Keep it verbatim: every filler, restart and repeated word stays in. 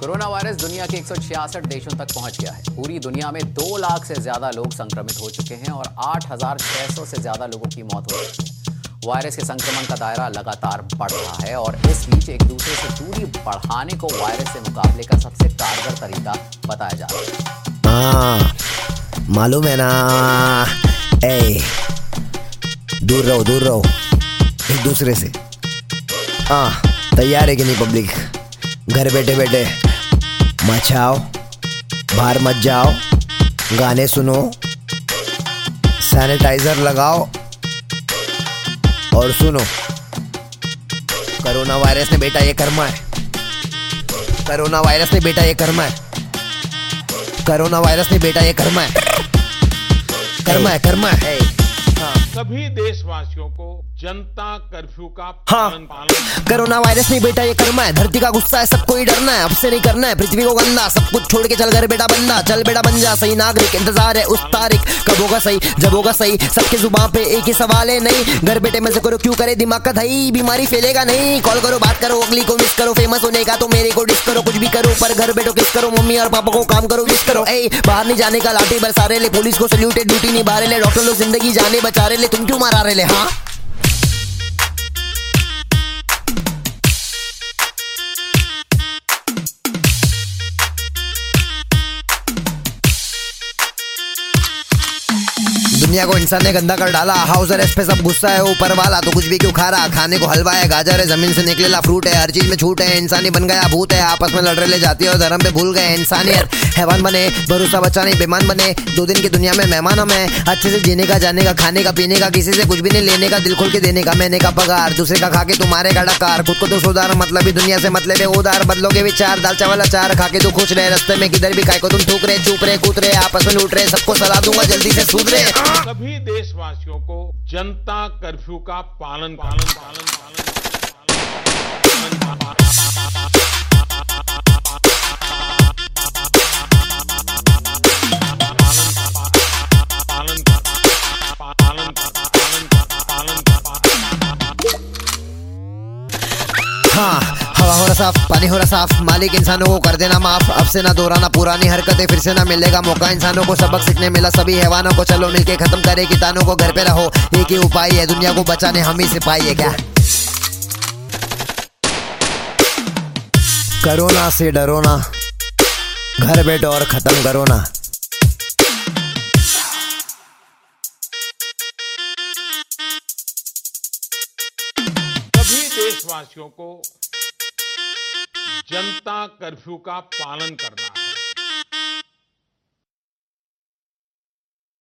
Corona virus दुनिया के एक सौ छियासठ देशों तक पहुंच गया है। पूरी दुनिया में दो लाख से ज्यादा लोग संक्रमित हो चुके हैं और आठ हजार छह सौ से ज्यादा लोगों की मौत हो चुकी है। वायरस के संक्रमण का दायरा लगातार बढ़ रहा है और इस बीच एक दूसरे से दूरी बढ़ाने को वायरस से मुकाबले का सबसे कारगर तरीका बताया जा रहा है। हाँ, मालूम है ना। ए, दूर रहो दूर रहो एक दूसरे से। हाँ, तैयार है कि नहीं पब्लिक? घर बैठे बैठे मचाओ, बाहर मत जाओ, गाने सुनो, सैनिटाइजर लगाओ और सुनो। कोरोना वायरस ने बेटा ये कर्मा है। कोरोना वायरस ने बेटा ये कर्मा है। कोरोना वायरस ने बेटा ये कर्मा है। कर्मा है कर्मा है। सभी देशवासियों को जनता कर्फ्यू का हाँ, पालन पालन कोरोना वायरस नहीं बेटा ये कर्मा है। धरती का गुस्सा है, सबको ही डरना है। अब से नहीं करना है पृथ्वी को गंदा। सब कुछ छोड़ के चल घर बेटा बंदा। चल बेटा बन जा सही नागरिक। इंतजार है उस तारीख कब होगा सही, जब होगा सही। सबके जुबान पे एक ही सवाल है, नहीं घर बेटे में से करो क्यों करे दिमाग का दही। बीमारी फैलेगा नहीं। कॉल करो, बात करो, अगली को मिस करो। फेमस होने का तो मेरे को डिस करो। कुछ भी करो पर घर बैठो किस करो। मम्मी और पापा को काम करो, विश करो। ए, बाहर नहीं जाने का लाठी बरसा रहे ले। पुलिस को सल्यूट है, ड्यूटी निभा रहे ले। डॉक्टर लोग जिंदगी जाने बचा रहे ले। तुम क्यों मारा रहे ले? हाँ, दुनिया को इंसान ने गंदा कर डाला। हाउस अरेस्ट पे सब गुस्सा है ऊपर वाला, तो कुछ भी क्यों खा रहा। खाने को हलवा है, गाजर है, जमीन से निकलेला फ्रूट है। हर चीज में छूट है। इंसानी बन गया भूत है। आपस में लड़ रहे जाती है और धर्म पे भूल गए। इंसानियत हैवान बने, भरोसा बचा नहीं, बेमान बने। दो दिन की दुनिया में मेहमान हम हैं। अच्छे से जीने का, जाने का, खाने का, पीने का, किसी से कुछ भी नहीं लेने का, दिल खोल के देने का। मैंने का पगार दूसरे का खा के तुम्हारे का डकार। खुद को तो सुधार, मतलब ही दुनिया से मतलब है उधार। बदलोगे विचार, दाल चावल अचार खा के तो खुश रहे। रास्ते में किधर भी काय को तुम थूक रहे, चूक रहे, कूद रहे, आपस में लूट रहे। सबको सलाह दूंगा जल्दी से सुधरे। सभी देशवासियों को जनता कर्फ्यू का पालन पालन पालन पालन हाँ, हवा हो रहा साफ, पानी हो रहा साफ। मालिक इंसानों को कर देना माफ। अब से ना दोहराना पुरानी हरकतें, फिर से ना मिलेगा मौका। इंसानों को सबक सीखने मिला सभी हैवानों को। चलो मिलके खत्म करे कीटाणु को। घर पे रहो, एक ही उपाय है दुनिया को बचाने, हम ही सिपाही है क्या। कोरोना से डरो ना, घर बैठो और खत्म करो ना। सभी देशवासियों को जनता कर्फ्यू का पालन करना है।